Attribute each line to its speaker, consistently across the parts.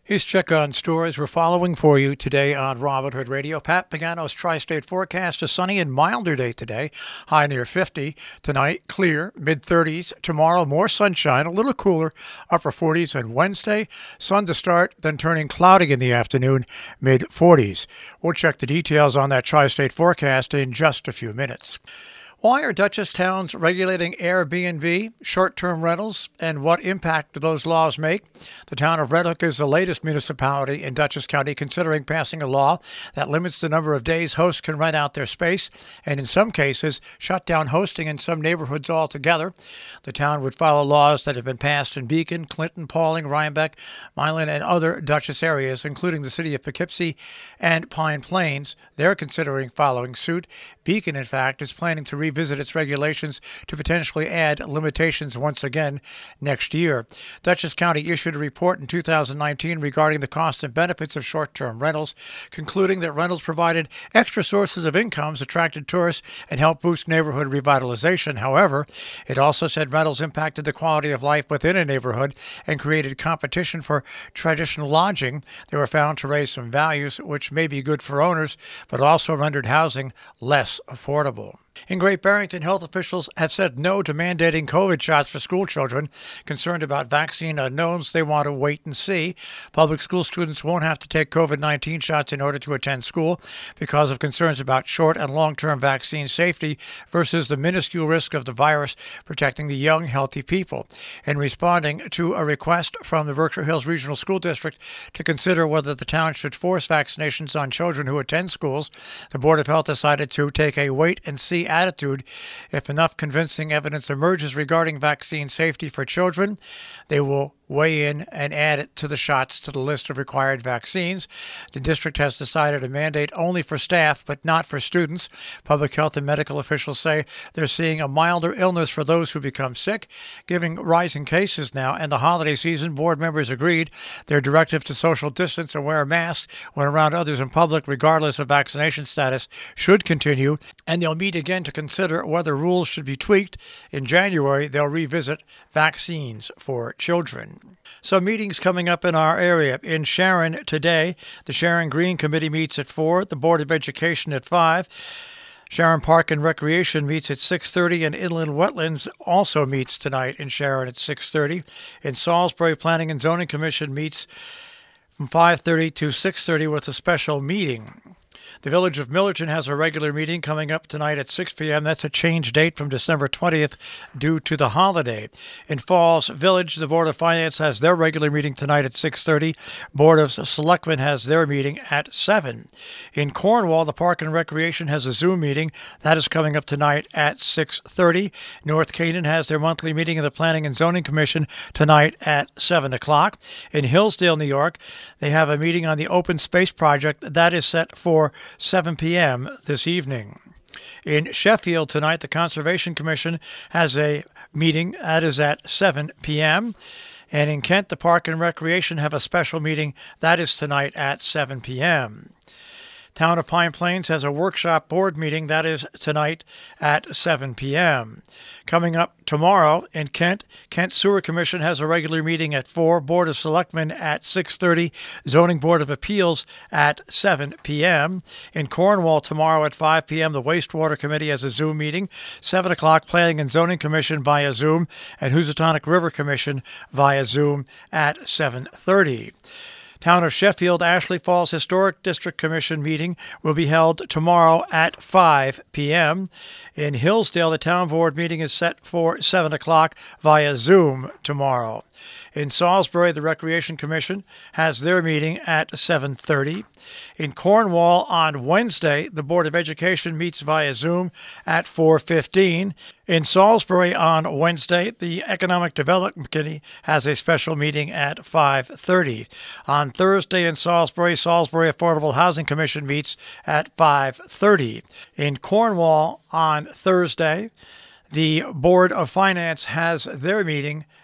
Speaker 1: Here's check on stories we're following for you today on Robin Hood Radio. Pat Pagano's Tri-State forecast: a sunny and milder day today, high near 50. Tonight, clear, mid-30s. Tomorrow, more sunshine, a little cooler, upper 40s. And Wednesday, sun to start, then turning cloudy in the afternoon, mid-40s. We'll check the details on that Tri-State forecast in just a few minutes. Why are Dutchess towns regulating Airbnb, short-term rentals, and what impact do those laws make? The town of Red Hook is the latest municipality in Dutchess County considering passing a law that limits the number of days hosts can rent out their space, and in some cases, shut down hosting in some neighborhoods altogether. The town would follow laws that have been passed in Beacon, Clinton, Paulding, Rhinebeck, Milan, and other Dutchess areas, including the city of Poughkeepsie and Pine Plains. They're considering following suit. Beacon, in fact, is planning to revisit its regulations to potentially add limitations once again next year. Dutchess County issued a report in 2019 regarding the costs and benefits of short-term rentals, concluding that rentals provided extra sources of incomes, attracted tourists, and helped boost neighborhood revitalization. However, it also said rentals impacted the quality of life within a neighborhood and created competition for traditional lodging. They were found to raise some values, which may be good for owners, but also rendered housing less affordable. In Great Barrington, health officials have said no to mandating COVID shots for school children. Concerned about vaccine unknowns, they want to wait and see. Public school students won't have to take COVID-19 shots in order to attend school because of concerns about short and long-term vaccine safety versus the minuscule risk of the virus protecting the young, healthy people. In responding to a request from the Berkshire Hills Regional School District to consider whether the town should force vaccinations on children who attend schools, the Board of Health decided to take a wait-and-see attitude. If enough convincing evidence emerges regarding vaccine safety for children, they will weigh in and add it to the shots to the list of required vaccines. The district has decided a mandate only for staff, but not for students. Public health and medical officials say they're seeing a milder illness for those who become sick. Given rising cases now and the holiday season, board members agreed their directive to social distance and wear masks when around others in public, regardless of vaccination status, should continue, and they'll meet again to consider whether rules should be tweaked. In January, they'll revisit vaccines for children. Some meetings coming up in our area. In Sharon today, the Sharon Green Committee meets at 4, the Board of Education at 5. Sharon Park and Recreation meets at 6:30, and Inland Wetlands also meets tonight in Sharon at 6:30. In Salisbury, Planning and Zoning Commission meets from 5:30 to 6:30 with a special meeting. The Village of Millerton has a regular meeting coming up tonight at 6 p.m. That's a change date from December 20th due to the holiday. In Falls Village, the Board of Finance has their regular meeting tonight at 6:30. Board of Selectmen has their meeting at 7. In Cornwall, the Park and Recreation has a Zoom meeting. That is coming up tonight at 6:30. North Canaan has their monthly meeting of the Planning and Zoning Commission tonight at 7 o'clock. In Hillsdale, New York, they have a meeting on the Open Space Project. That is set for 7 p.m. this evening. In Sheffield tonight, the Conservation Commission has a meeting. That is at 7 p.m. And in Kent, the Park and Recreation have a special meeting. That is tonight at 7 p.m. Town of Pine Plains has a workshop board meeting. That is tonight at 7 p.m. Coming up tomorrow in Kent, Kent Sewer Commission has a regular meeting at 4, Board of Selectmen at 6:30, Zoning Board of Appeals at 7 p.m. In Cornwall tomorrow at 5 p.m., the Wastewater Committee has a Zoom meeting, 7 o'clock, Planning and Zoning Commission via Zoom, and Housatonic River Commission via Zoom at 7:30. Town of Sheffield Ashley Falls Historic District Commission meeting will be held tomorrow at 5 p.m. In Hillsdale, the town board meeting is set for 7 o'clock via Zoom tomorrow. In Salisbury, the Recreation Commission has their meeting at 7:30. In Cornwall on Wednesday, the Board of Education meets via Zoom at 4:15. In Salisbury on Wednesday, the Economic Development Committee has a special meeting at 5:30. On Thursday in Salisbury, Salisbury Affordable Housing Commission meets at 5:30. In Cornwall on Thursday, the Board of Finance has their meeting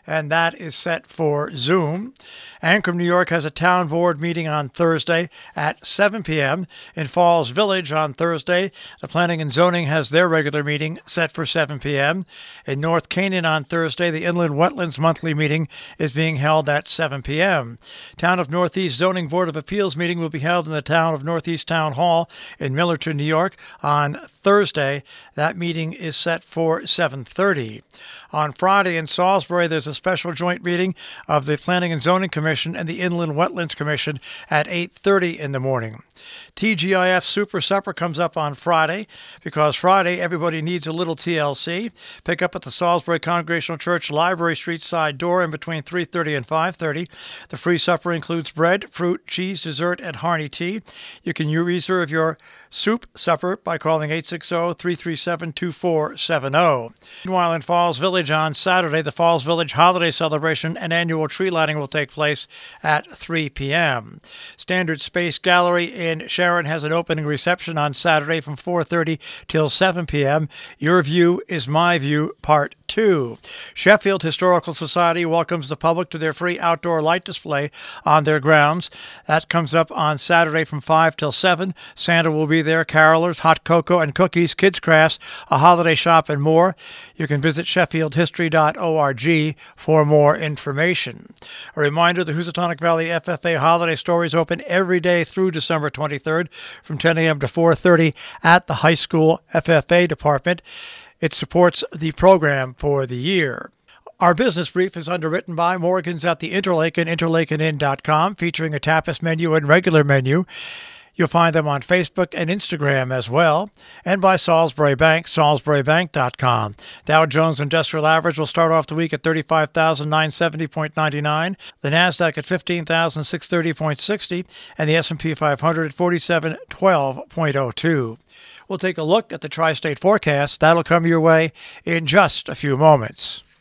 Speaker 1: and that is set for Zoom. Ancrum, New York has a town board meeting on Thursday at 7 p.m. In Falls Village on Thursday, the Planning and Zoning has their regular meeting set for 7 p.m. In North Canaan on Thursday, the Inland Wetlands monthly meeting is being held at 7 p.m. Town of Northeast Zoning Board of Appeals meeting will be held in the Town of Northeast Town Hall in Millerton, New York on Thursday. That meeting is set for 7:30. On Friday in Salisbury, there's a special joint meeting of the Planning and Zoning Commission and the Inland Wetlands Commission at 8:30 in the morning. TGIF Super Supper comes up on Friday because Friday everybody needs a little TLC. Pick up at the Salisbury Congregational Church Library Street side door in between 3:30 and 5:30. The free supper includes bread, fruit, cheese, dessert, and Harney tea. You can reserve your soup supper by calling 860-337-2470. Meanwhile, in Falls Village on Saturday, the Falls Village Holiday Celebration and annual tree lighting will take place at 3 p.m. Standard Space Gallery in Sharon has an opening reception on Saturday from 4:30 till 7 p.m. Your View is My View, Part 2. Sheffield Historical Society welcomes the public to their free outdoor light display on their grounds. That comes up on Saturday from 5 till 7. Santa will be there, carolers, hot cocoa and cookies, kids' crafts, a holiday shop, and more. You can visit sheffieldhistory.org for more information. A reminder, the Housatonic Valley FFA Holiday Store is open every day through December 23rd from 10 a.m. to 4:30 at the high school FFA department. It supports the program for the year. Our business brief is underwritten by Morgan's at the Interlake and interlakeandinn.com, featuring a tapas menu and regular menu. You'll find them on Facebook and Instagram as well, and by Salisbury Bank, salisburybank.com. Dow Jones Industrial Average will start off the week at 35,970.99, the Nasdaq at 15,630.60, and the S&P 500 at 4712.02. We'll take a look at the tri-state forecast. That'll come your way in just a few moments.